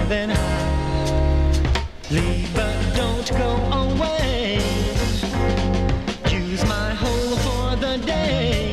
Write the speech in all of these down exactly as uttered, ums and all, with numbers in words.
then leave, but don't go away. Use my hole for the day.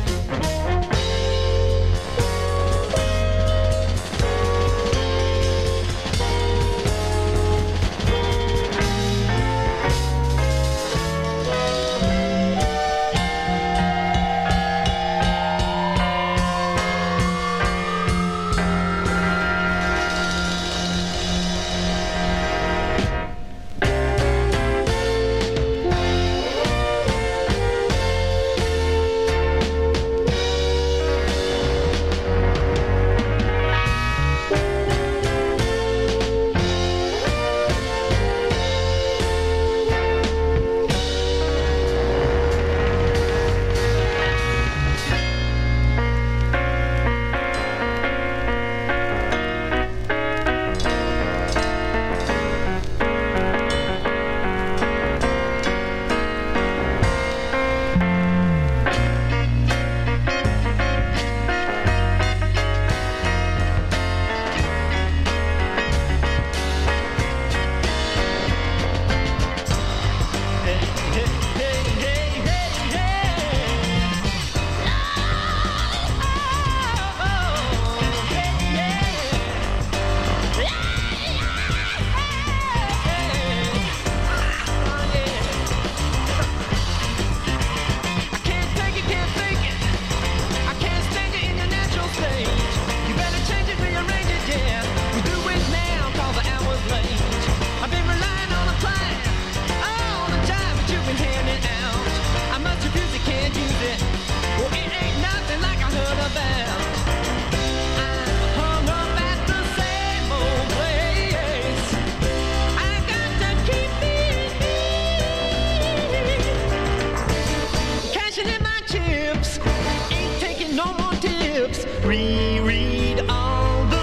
Reread all the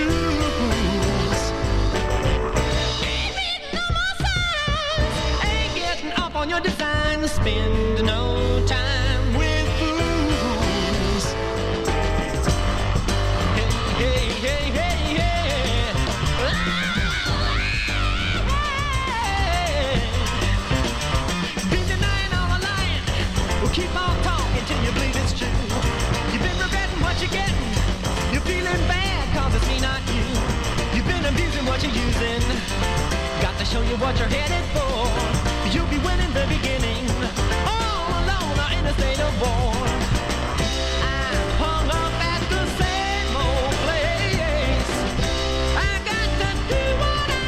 rules. Ain't reading no more signs. Ain't getting up on your design. Spend no time with fools. Hey, hey, hey, hey, hey. Been denying all the lying. Well, keep on talking till you believe it's true. You've been regretting what you're getting. You're feeling bad cause it's me, not you. You've been abusing what you're using. Got to show you what you're headed for. You'll be winning the beginning. All alone or in a state of war. I'm hung up at the same old place. I got to do what I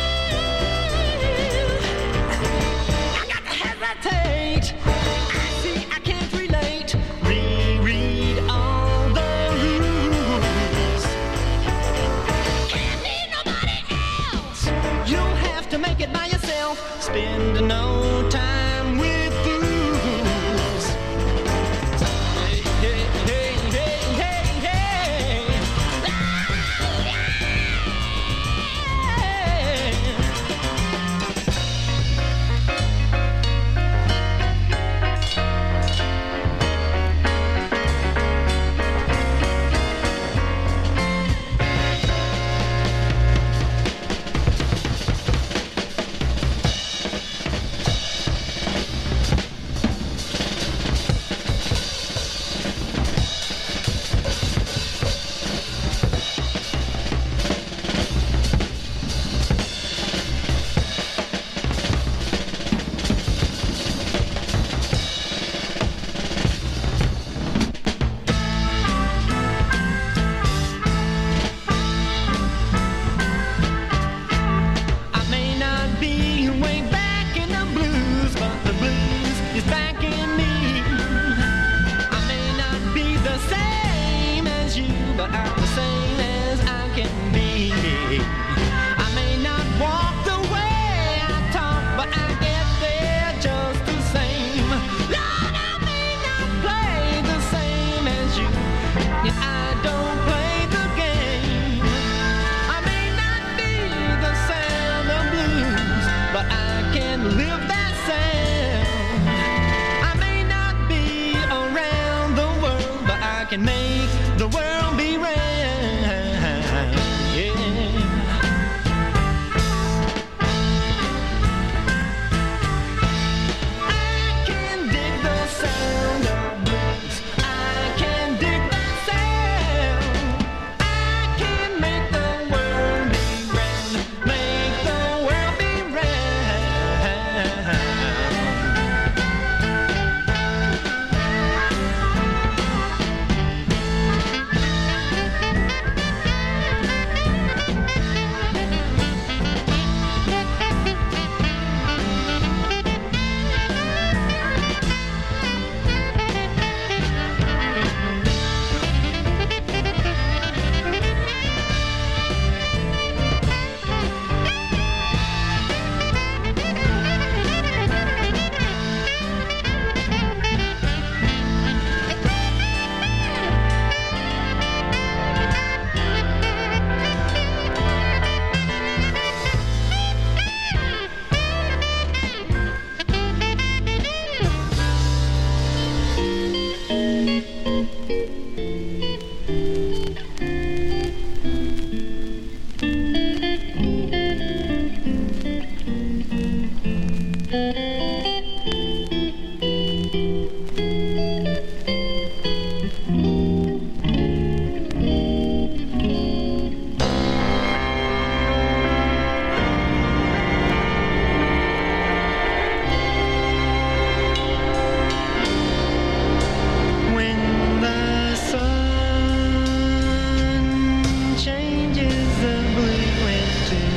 do. I got to hesitate. I see I can't relate. Reread all the rules. Can't need nobody else. You'll have to make it by yourself. Spend no time with fools. Hey, hey, hey, hey, hey, hey. I may not be way back in the blues, but the blues is back in me. I may not be the same as you, but I'm the same as I can be. I may not walk the way I talk, but I get there just the same. Lord, I may not play the same as you, yet I don't play the game. I may not be the sound of blues, but I can live that sound. I may not be around the world, but I can make the world be round. Yeah.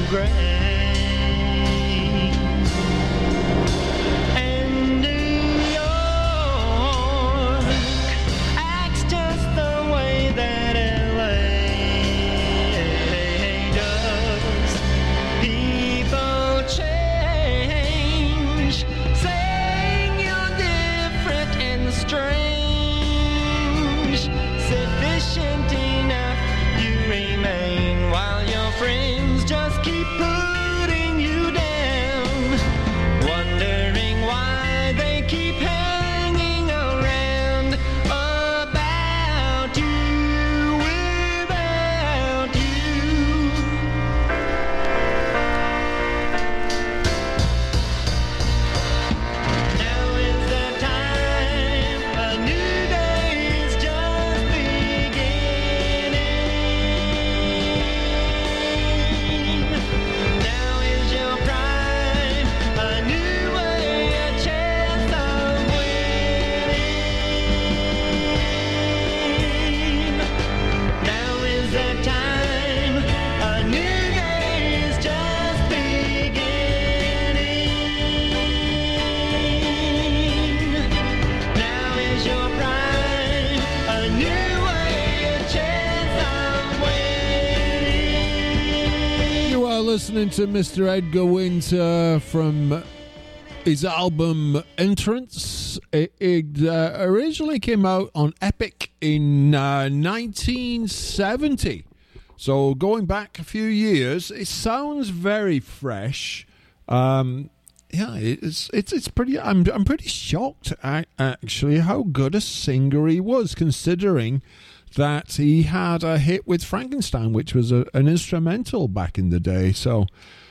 Listening to Mister Edgar Winter from his album Entrance. It, it uh, originally came out on Epic in uh, nineteen seventy. So going back a few years, it sounds very fresh. Um, yeah, it's it's it's pretty. I'm I'm pretty shocked at, actually how good a singer he was, considering that he had a hit with Frankenstein, which was a, an instrumental back in the day. So,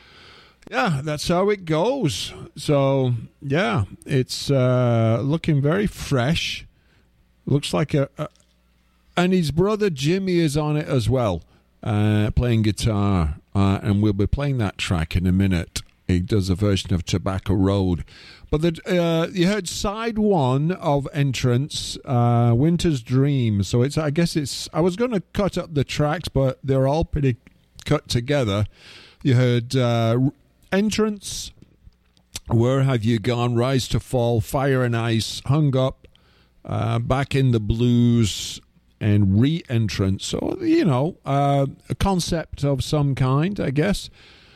yeah, that's how it goes. So, yeah, it's uh, looking very fresh. Looks like a, a... And his brother Jimmy is on it as well, uh, playing guitar. Uh, and we'll be playing that track in a minute. He does a version of Tobacco Road. But the, uh, you heard side one of Entrance, uh, Winter's Dream. So it's, I guess it's, I was going to cut up the tracks, but they're all pretty cut together. You heard uh, Entrance, Where Have You Gone, Rise to Fall, Fire and Ice, Hung Up, uh, Back in the Blues, and Re-Entrance. So, you know, uh, a concept of some kind, I guess.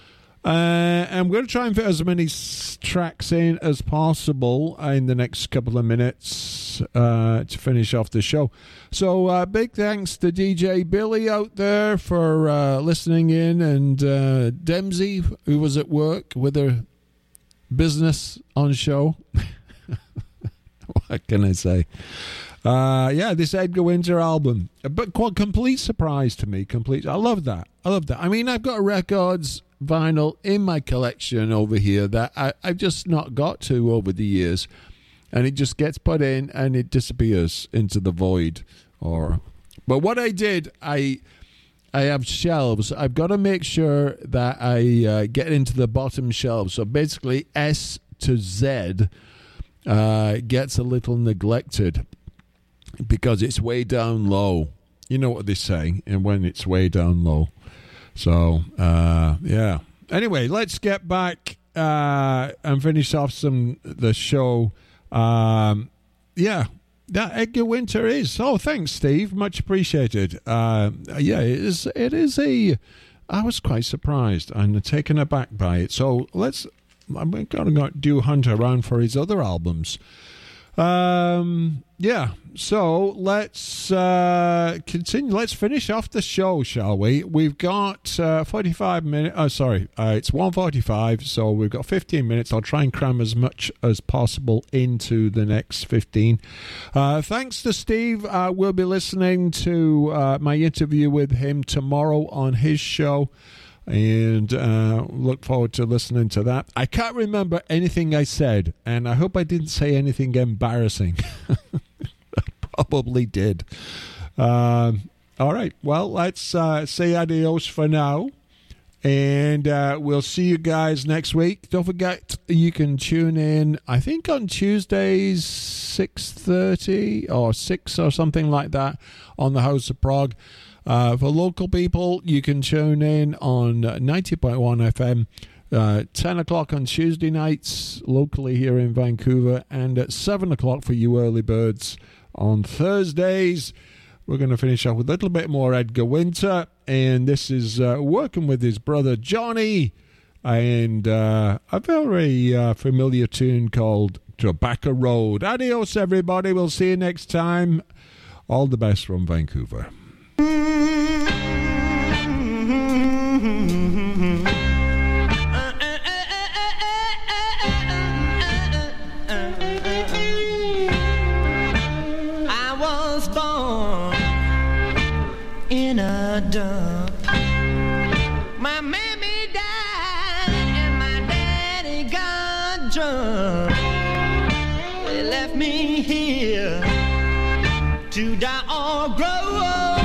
Uh, and we're going to try and fit as many s- tracks in as possible in the next couple of minutes uh, to finish off the show. So uh, big thanks to D J Billy out there for uh, listening in, and uh, Dempsey, who was at work with her business on show. What can I say? Uh, yeah, this Edgar Winter album, but quite complete surprise to me. Complete, I love that. I love that. I mean, I've got records, vinyl in my collection over here that I, I've just not got to over the years, and it just gets put in and it disappears into the void. Or, but what I did, I I have shelves. I've got to make sure that I uh, get into the bottom shelves. So basically, S to Z uh, gets a little neglected because it's way down low. You know what they say, and when it's way down low. So, uh, yeah. Anyway, let's get back uh, and finish off some the show. Um, yeah, that Edgar Winter is. Oh, thanks, Steve. Much appreciated. Uh, yeah, it is. It is a. I was quite surprised and taken aback by it. So let's. I'm going to do hunt around for his other albums. Um, yeah, so let's uh, continue. Let's finish off the show, shall we? We've got uh, forty-five minutes. Oh, sorry, uh, it's one forty-five, so we've got fifteen minutes. I'll try and cram as much as possible into the next fifteen. Uh, thanks to Steve. Uh, we'll be listening to uh, my interview with him tomorrow on his show. And uh, look forward to listening to that. I can't remember anything I said, and I hope I didn't say anything embarrassing. I probably did. Um, all right, well, let's uh, say adios for now, and uh, we'll see you guys next week. Don't forget, you can tune in, I think on Tuesdays, six thirty or six or something like that on the House of Prog. Uh, for local people, you can tune in on ninety point one F M, uh, ten o'clock on Tuesday nights, locally here in Vancouver, and at seven o'clock for you early birds on Thursdays. We're going to finish off with a little bit more Edgar Winter, and this is uh, working with his brother Johnny, and uh, a very uh, familiar tune called Tobacco Road. Adios, everybody. We'll see you next time. All the best from Vancouver. I was born in a dump. My mammy died and my daddy got drunk. They left me here to die or grow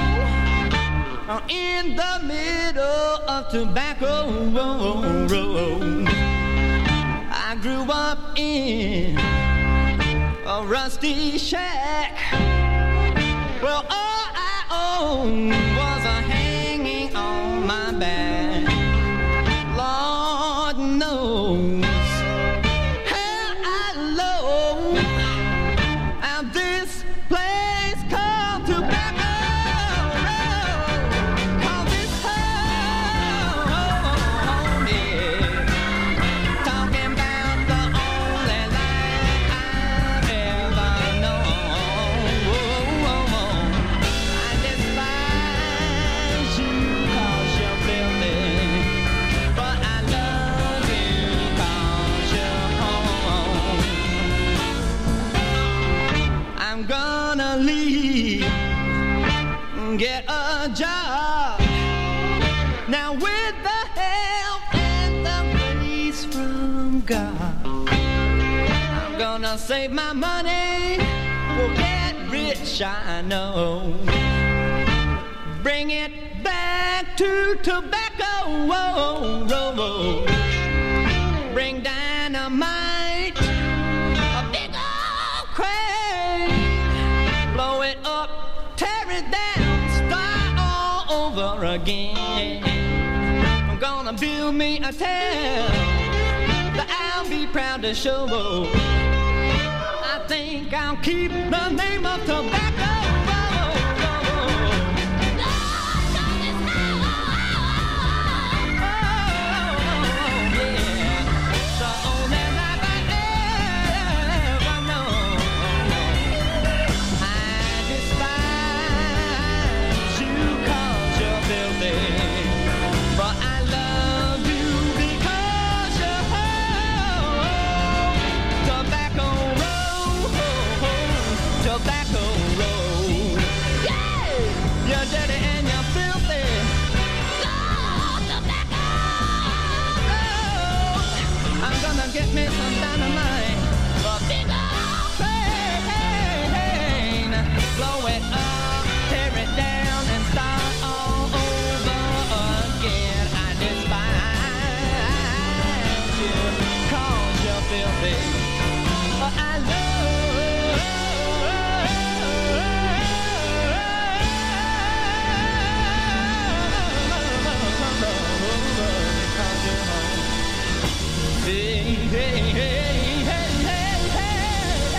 in the middle of Tobacco Road. I grew up in a rusty shack. Well, all I owned was a hanging on my back. Lord knows how I low how this place called Tobacco Road. Cause it's home, yeah. Talking about the only life I've ever known. I despise you cause you're filthy, but I love you cause you're home. I'm gonna leave, get a job now with the help and the grace from God. I'm gonna save my money, we'll get rich, I know. Bring it back to Tobacco Road. Bring dynamite, a big old crane, blow it up, tear it down, start all over again. I'm gonna build me a town that I'll be proud to show. I think I'll keep the name of Tobacco Road. Oh, yeah. The only life I ever known. I despise you cause you're filthy, but I love you because you're home. Tobacco Road, Tobacco Road. Yeah! You're dirty and you're filthy. Go, Tobacco Road. I'm gonna get me some dynamite, a big old crane, blow it up, tear it down, and start all over again. I despise you cause you're filthy, but I love cause you're home. Hey, hey, hey, hey, hey, hey,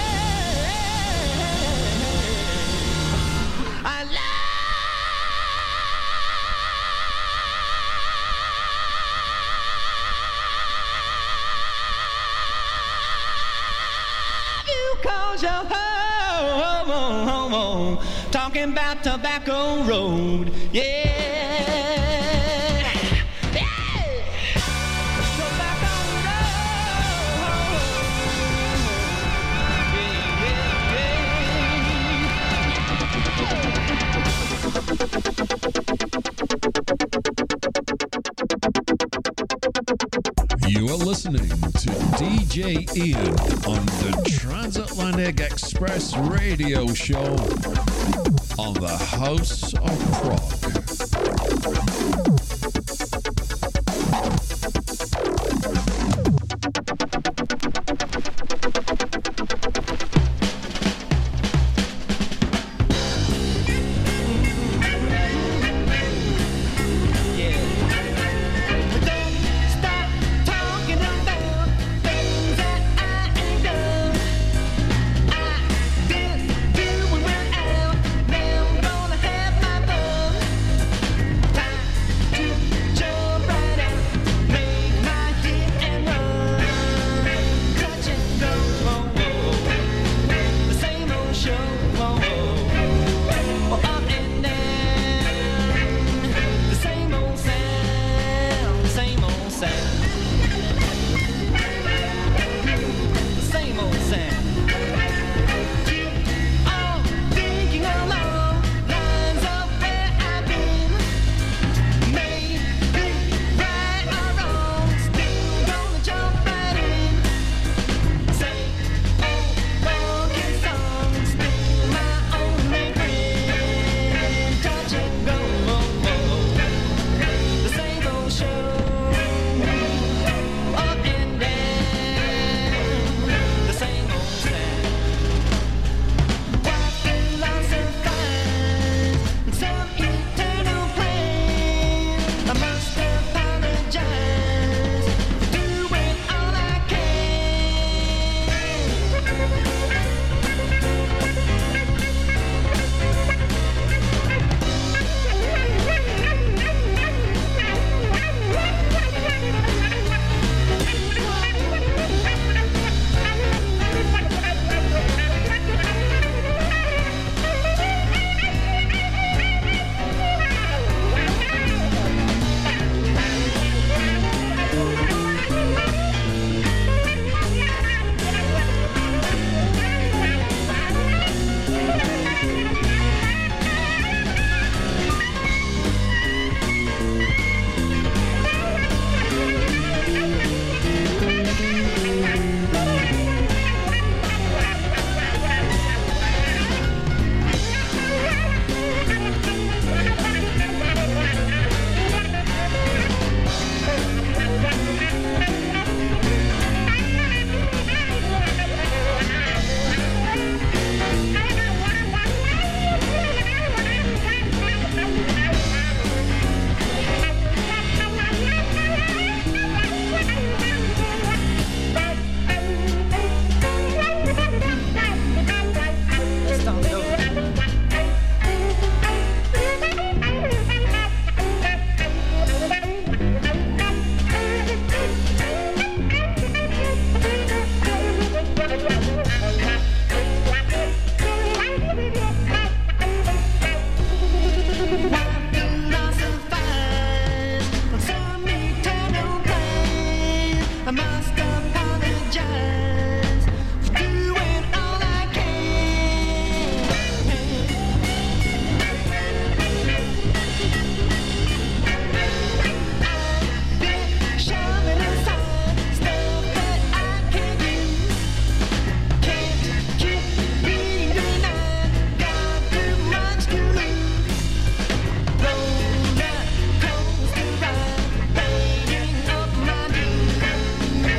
hey. I love you cause you're home. Talking about Tobacco Road, yeah. Yeah. Tobacco Road. Yeah, yeah, yeah. You are listening to D J Ian on the Transatlantic Express Radio Show on the House of Prog. sound. The same old sound. Keep on thinking along lines of where I've been. Maybe right or wrong, still gonna jump right in. Same old broken song, still my only friend. Touch and go, the same old show, up and down, the same old sound. What philosophize in some eternal plan? I must apologize for doing all I Let's start it over. Philosophize on some eternal plan. I must apologize for doing all I can. I've been shoving aside stuff that I can't use. Can't keep being denied. Got too much to lose. Roller coaster ride, paying up my dues.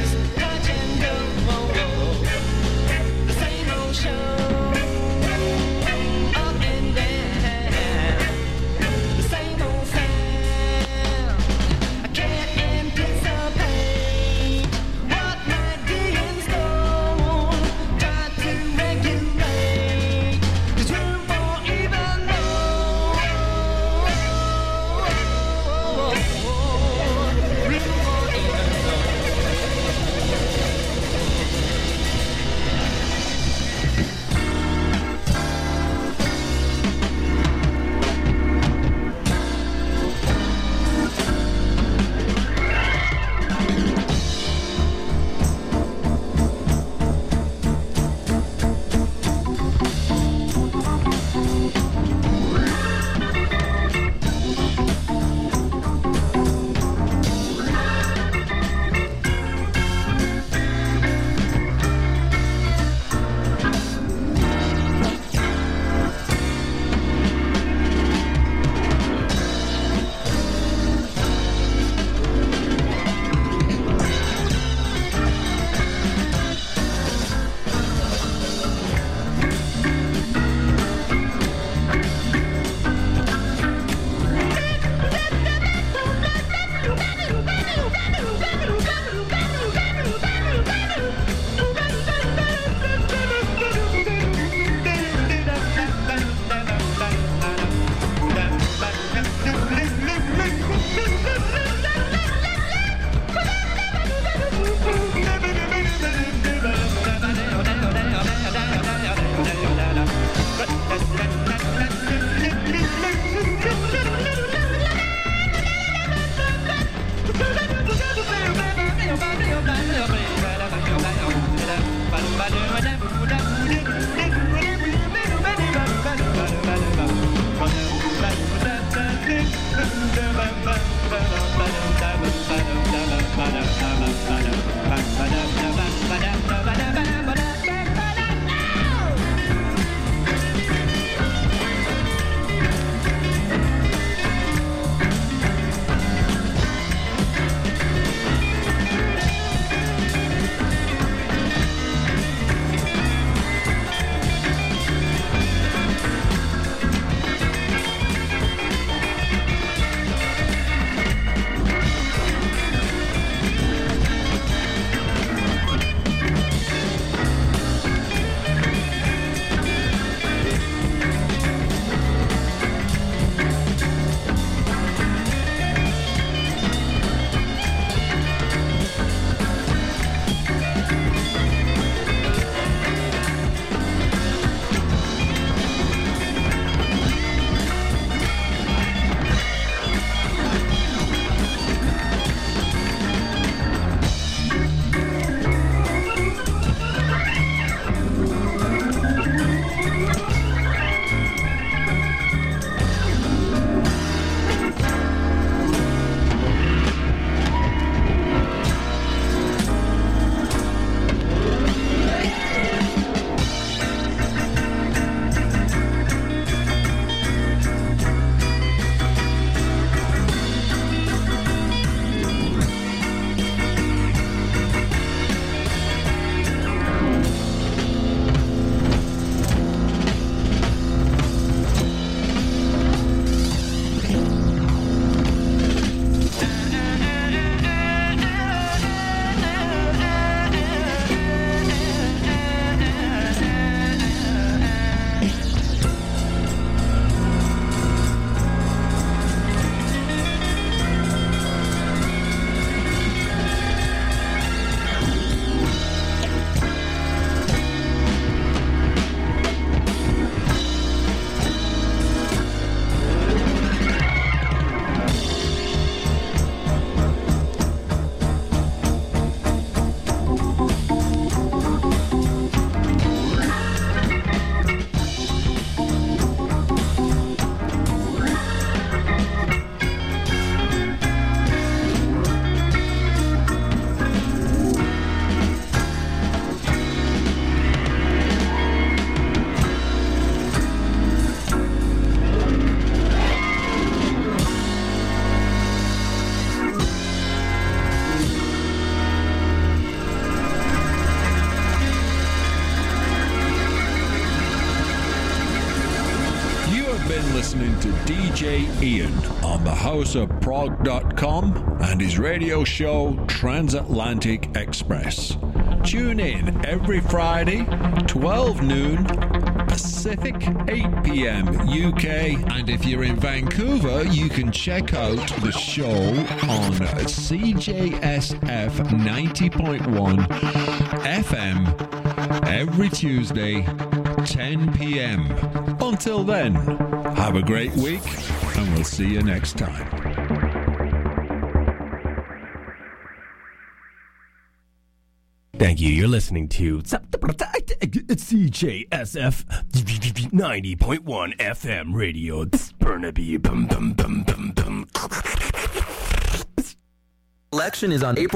listening to D J Ian on the house of prog dot com and his radio show Transatlantic Express. Tune in every Friday, twelve noon Pacific, eight p.m. U K. And if you're in Vancouver, you can check out the show on C J S F ninety point one F M every Tuesday, ten p.m. Until then, have a great week, and we'll see you next time. Thank you. You're listening to C J S F ninety point one F M radio. Burnaby. Election is on April